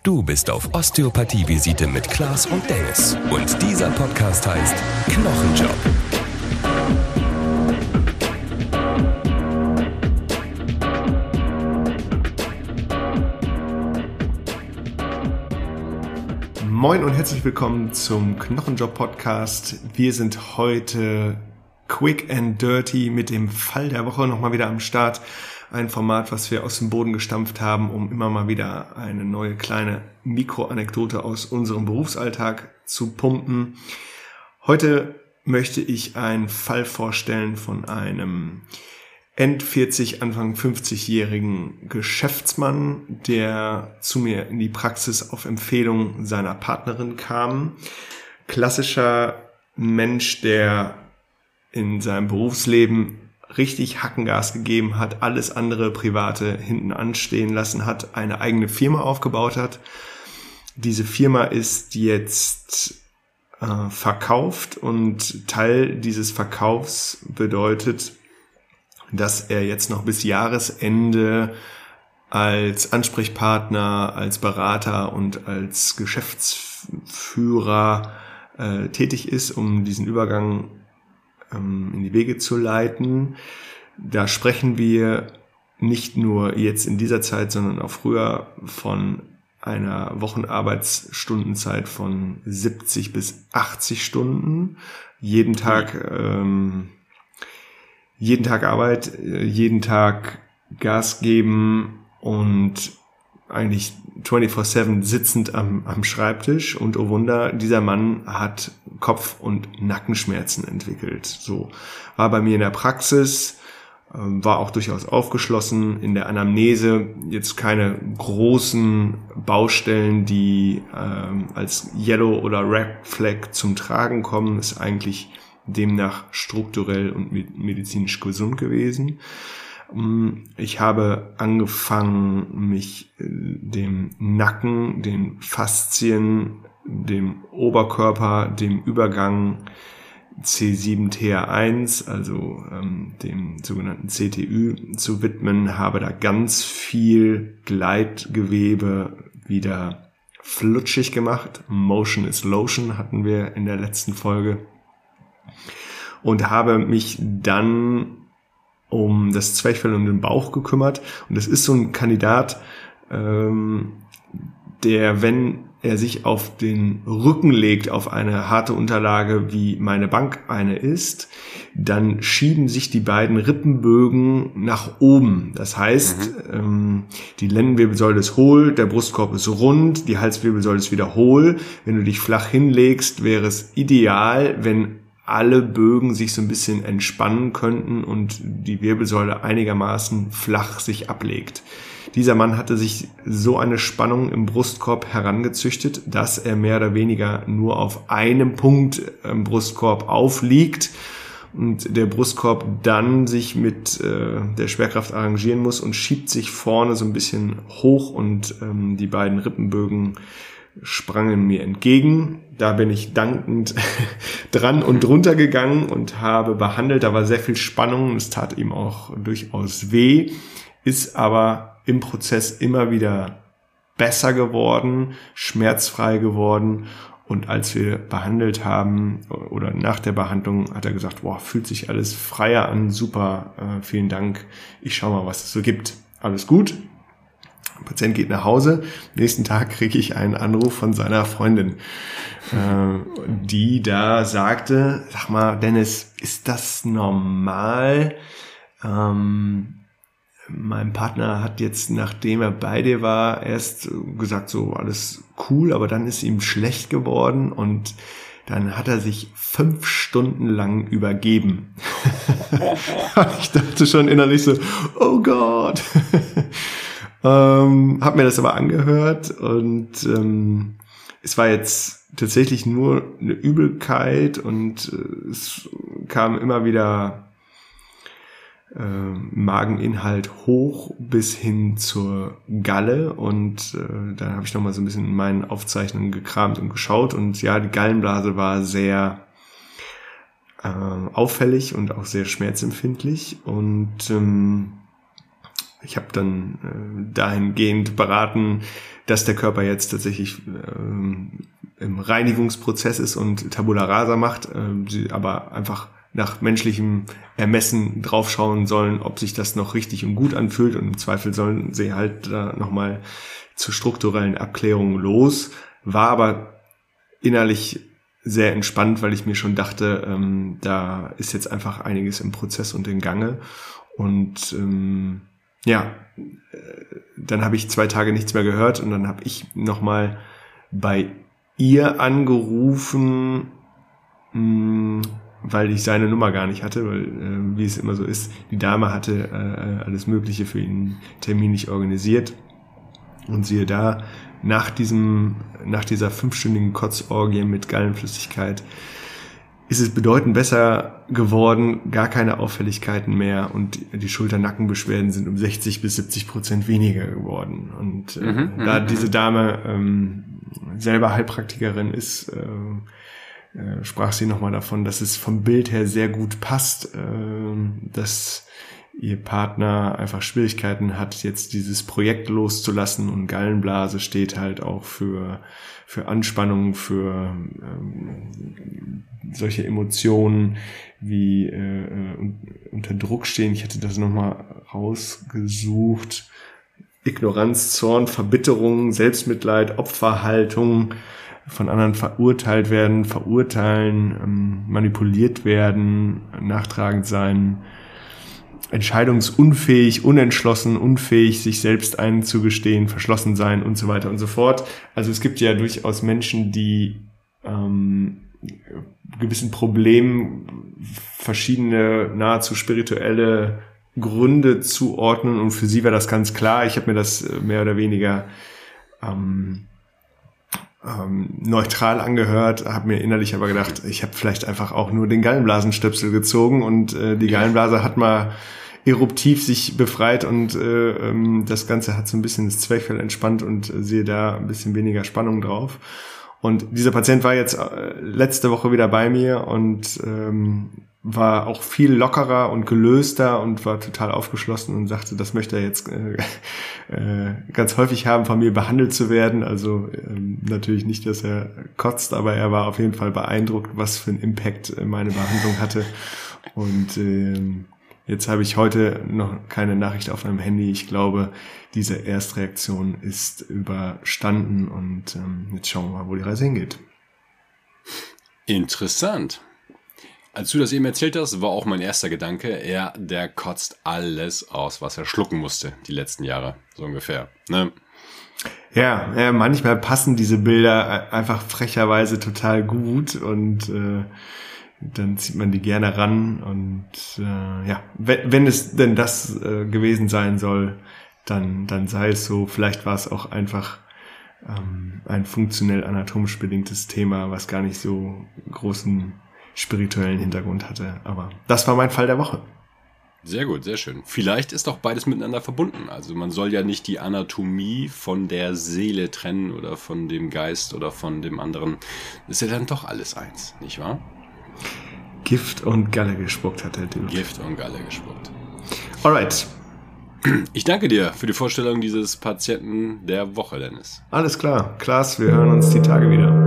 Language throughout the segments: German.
Du bist auf Osteopathie-Visite mit Klaas und Dennis. Und dieser Podcast heißt Knochenjob. Moin und herzlich willkommen zum Knochenjob-Podcast. Wir sind heute quick and dirty mit dem Fall der Woche nochmal wieder am Start. Ein Format, was wir aus dem Boden gestampft haben, um immer mal wieder eine neue kleine Mikroanekdote aus unserem Berufsalltag zu pumpen. Heute möchte ich einen Fall vorstellen von einem End-40, Anfang 50-jährigen Geschäftsmann, der zu mir in die Praxis auf Empfehlung seiner Partnerin kam. Klassischer Mensch, der in seinem Berufsleben richtig Hackengas gegeben hat, alles andere Private hinten anstehen lassen hat, eine eigene Firma aufgebaut hat. Diese Firma ist jetzt verkauft und Teil dieses Verkaufs bedeutet, dass er jetzt noch bis Jahresende als Ansprechpartner, als Berater und als Geschäftsführer tätig ist, um diesen Übergang in die Wege zu leiten. Da sprechen wir nicht nur jetzt in dieser Zeit, sondern auch früher von einer Wochenarbeitsstundenzeit von 70 bis 80 Stunden. Jeden Tag Arbeit, jeden Tag Gas geben und eigentlich 24/7 sitzend am Schreibtisch. Und oh Wunder, dieser Mann hat Kopf- und Nackenschmerzen entwickelt. So war bei mir in der Praxis, war auch durchaus aufgeschlossen in der Anamnese. Jetzt keine großen Baustellen, die als Yellow oder Red Flag zum Tragen kommen. Ist eigentlich demnach strukturell und medizinisch gesund gewesen. Ich habe angefangen, mich dem Nacken, den Faszien, dem Oberkörper, dem Übergang C7-TR1, also dem sogenannten CTÜ, zu widmen, habe da ganz viel Gleitgewebe wieder flutschig gemacht. Motion is Lotion hatten wir in der letzten Folge. Und habe mich dann um das Zwerchfell und den Bauch gekümmert. Und das ist so ein Kandidat, der, wenn er sich auf den Rücken legt, auf eine harte Unterlage, wie meine Bank eine ist, dann schieben sich die beiden Rippenbögen nach oben. Das heißt, die Lendenwirbelsäule ist hohl, der Brustkorb ist rund, die Halswirbelsäule ist wieder hohl. Wenn du dich flach hinlegst, wäre es ideal, wenn alle Bögen sich so ein bisschen entspannen könnten und die Wirbelsäule einigermaßen flach sich ablegt. Dieser Mann hatte sich so eine Spannung im Brustkorb herangezüchtet, dass er mehr oder weniger nur auf einem Punkt im Brustkorb aufliegt und der Brustkorb dann sich mit der Schwerkraft arrangieren muss und schiebt sich vorne so ein bisschen hoch und die beiden Rippenbögen sprangen mir entgegen. Da bin ich dankend dran und drunter gegangen und habe behandelt. Da war sehr viel Spannung. Es tat ihm auch durchaus weh, ist aber im Prozess immer wieder besser geworden, schmerzfrei geworden. Und als wir behandelt haben oder nach der Behandlung, hat er gesagt, boah, fühlt sich alles freier an, super, vielen Dank. Ich schau mal, was es so gibt. Alles gut. Der Patient geht nach Hause. Nächsten Tag kriege ich einen Anruf von seiner Freundin, die da sagte, sag mal, Dennis, ist das normal? Mein Partner hat jetzt, nachdem er bei dir war, erst gesagt, so alles cool, aber dann ist ihm schlecht geworden und dann hat er sich 5 Stunden lang übergeben. Ich dachte schon innerlich so, oh Gott. Hab mir das aber angehört und es war jetzt tatsächlich nur eine Übelkeit und es kam immer wieder Mageninhalt hoch bis hin zur Galle und da habe ich nochmal so ein bisschen in meinen Aufzeichnungen gekramt und geschaut und ja, die Gallenblase war sehr auffällig und auch sehr schmerzempfindlich und ich habe dann dahingehend beraten, dass der Körper jetzt tatsächlich im Reinigungsprozess ist und Tabula Rasa macht, sie aber einfach nach menschlichem Ermessen draufschauen sollen, ob sich das noch richtig und gut anfühlt, und im Zweifel sollen sie halt da nochmal zur strukturellen Abklärung los. War aber innerlich sehr entspannt, weil ich mir schon dachte, da ist jetzt einfach einiges im Prozess und in Gange. Und dann habe ich 2 Tage nichts mehr gehört, und dann habe ich nochmal bei ihr angerufen, weil ich seine Nummer gar nicht hatte, weil, wie es immer so ist, die Dame hatte alles Mögliche für ihn terminlich organisiert. Und siehe da, nach dieser 5-stündigen Kotzorgie mit Gallenflüssigkeit ist es bedeutend besser geworden, gar keine Auffälligkeiten mehr, und die Schulter-Nackenbeschwerden sind um 60-70% weniger geworden. Und da diese Dame selber Heilpraktikerin ist, sprach sie nochmal davon, dass es vom Bild her sehr gut passt, dass ihr Partner einfach Schwierigkeiten hat, jetzt dieses Projekt loszulassen, und Gallenblase steht halt auch für Anspannung, für solche Emotionen wie unter Druck stehen. Ich hätte das nochmal rausgesucht. Ignoranz, Zorn, Verbitterung, Selbstmitleid, Opferhaltung, von anderen verurteilt werden, verurteilen, manipuliert werden, nachtragend sein, entscheidungsunfähig, unentschlossen, unfähig, sich selbst einzugestehen, verschlossen sein und so weiter und so fort. Also es gibt ja durchaus Menschen, die gewissen Problemen verschiedene nahezu spirituelle Gründe zuordnen, und für sie war das ganz klar. Ich habe mir das mehr oder weniger neutral angehört, habe mir innerlich aber gedacht, ich habe vielleicht einfach auch nur den Gallenblasenstöpsel gezogen, und die Gallenblase hat mal eruptiv sich befreit, und das Ganze hat so ein bisschen das Zwerchfell entspannt, und sehe da ein bisschen weniger Spannung drauf. Und dieser Patient war jetzt letzte Woche wieder bei mir und war auch viel lockerer und gelöster und war total aufgeschlossen und sagte, das möchte er jetzt ganz häufig haben, von mir behandelt zu werden. Also natürlich nicht, dass er kotzt, aber er war auf jeden Fall beeindruckt, was für einen Impact meine Behandlung hatte. Und jetzt habe ich heute noch keine Nachricht auf meinem Handy. Ich glaube, diese Erstreaktion ist überstanden, und jetzt schauen wir mal, wo die Reise hingeht. Interessant. Als du das eben erzählt hast, war auch mein erster Gedanke, der kotzt alles aus, was er schlucken musste, die letzten Jahre, so ungefähr, ne? Ja, manchmal passen diese Bilder einfach frecherweise total gut, und dann zieht man die gerne ran, und wenn es denn das gewesen sein soll, dann sei es so. Vielleicht war es auch einfach ein funktionell anatomisch bedingtes Thema, was gar nicht so großen spirituellen Hintergrund hatte. Aber das war mein Fall der Woche. Sehr gut, sehr schön. Vielleicht ist auch beides miteinander verbunden. Also man soll ja nicht die Anatomie von der Seele trennen oder von dem Geist oder von dem anderen. Das ist ja dann doch alles eins, nicht wahr? Gift und Galle gespuckt hat der Dude. Gift und Galle gespuckt. Alright. Ich danke dir für die Vorstellung dieses Patienten der Woche, Dennis. Alles klar. Klaas, wir hören uns die Tage wieder.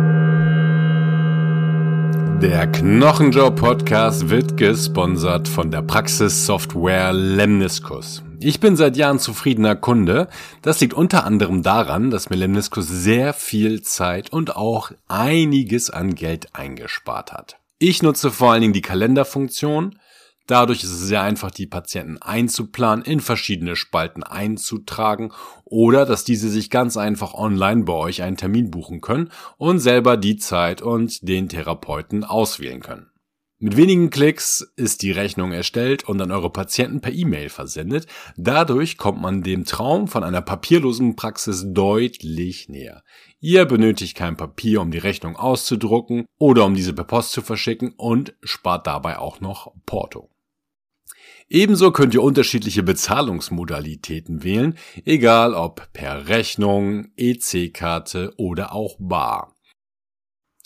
Der Knochenjob-Podcast wird gesponsert von der Praxissoftware Lemniskus. Ich bin seit Jahren zufriedener Kunde. Das liegt unter anderem daran, dass mir Lemniskus sehr viel Zeit und auch einiges an Geld eingespart hat. Ich nutze vor allen Dingen die Kalenderfunktion. Dadurch ist es sehr einfach, die Patienten einzuplanen, in verschiedene Spalten einzutragen oder dass diese sich ganz einfach online bei euch einen Termin buchen können und selber die Zeit und den Therapeuten auswählen können. Mit wenigen Klicks ist die Rechnung erstellt und an eure Patienten per E-Mail versendet. Dadurch kommt man dem Traum von einer papierlosen Praxis deutlich näher. Ihr benötigt kein Papier, um die Rechnung auszudrucken oder um diese per Post zu verschicken und spart dabei auch noch Porto. Ebenso könnt ihr unterschiedliche Bezahlungsmodalitäten wählen, egal ob per Rechnung, EC-Karte oder auch bar.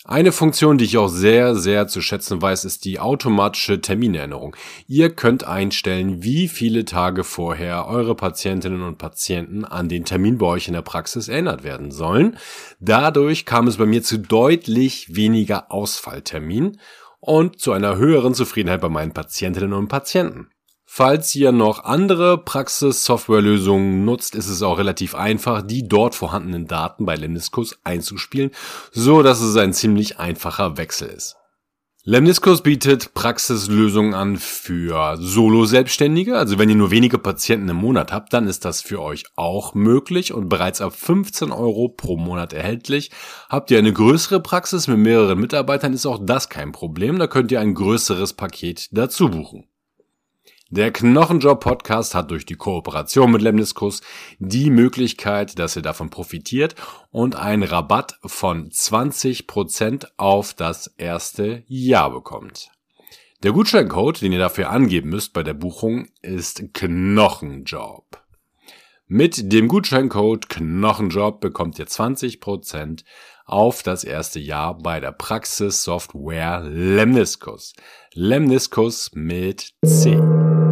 Eine Funktion, die ich auch sehr, sehr zu schätzen weiß, ist die automatische Terminerinnerung. Ihr könnt einstellen, wie viele Tage vorher eure Patientinnen und Patienten an den Termin bei euch in der Praxis erinnert werden sollen. Dadurch kam es bei mir zu deutlich weniger Ausfallterminen und zu einer höheren Zufriedenheit bei meinen Patientinnen und Patienten. Falls ihr noch andere Praxis-Softwarelösungen nutzt, ist es auch relativ einfach, die dort vorhandenen Daten bei Lemniskus einzuspielen, so dass es ein ziemlich einfacher Wechsel ist. Lemniskus bietet Praxislösungen an für Solo-Selbstständige, also wenn ihr nur wenige Patienten im Monat habt, dann ist das für euch auch möglich und bereits ab 15 € pro Monat erhältlich. Habt ihr eine größere Praxis mit mehreren Mitarbeitern, ist auch das kein Problem, da könnt ihr ein größeres Paket dazu buchen. Der Knochenjob-Podcast hat durch die Kooperation mit Lemniskus die Möglichkeit, dass ihr davon profitiert und einen Rabatt von 20% auf das erste Jahr bekommt. Der Gutscheincode, den ihr dafür angeben müsst bei der Buchung, ist Knochenjob. Mit dem Gutscheincode Knochenjob bekommt ihr 20% auf das erste Jahr bei der Praxissoftware Lemniskus. Lemniskus mit C.